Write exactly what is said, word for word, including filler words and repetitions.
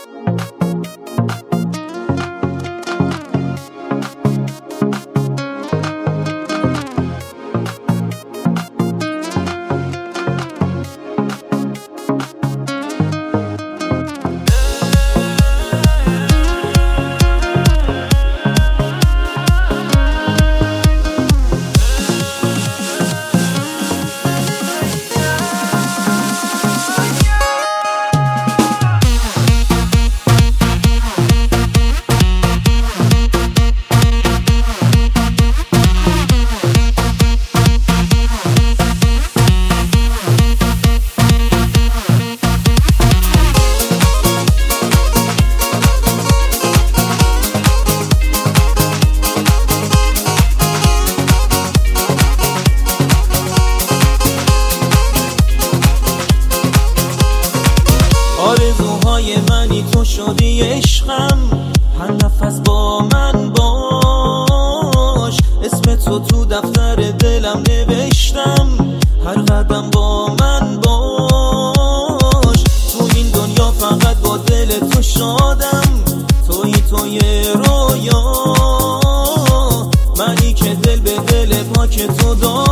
آرزوهای منی تو شدی عشقم، هر نفس با من باش. اسم تو تو دفتر دلم نوشتم، هر قدم با من باش. تو این دنیا فقط با دل تو شادم، توی توی رویا منی که دل به دل پاک تو دارم.